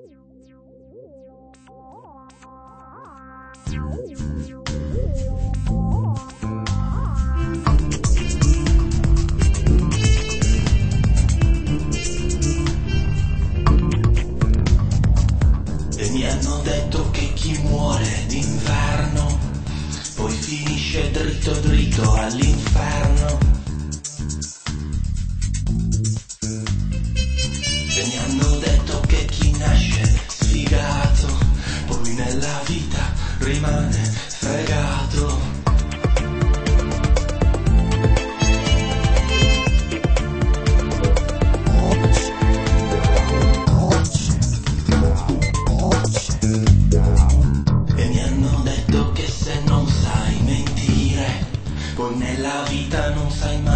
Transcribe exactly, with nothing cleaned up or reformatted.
E mi hanno detto che chi muore d'inverno poi finisce dritto dritto all'inferno. E mi hanno detto che chi nasce sfigato poi nella vita rimane fregato. E mi hanno detto che se non sai mentire poi nella vita non sai mai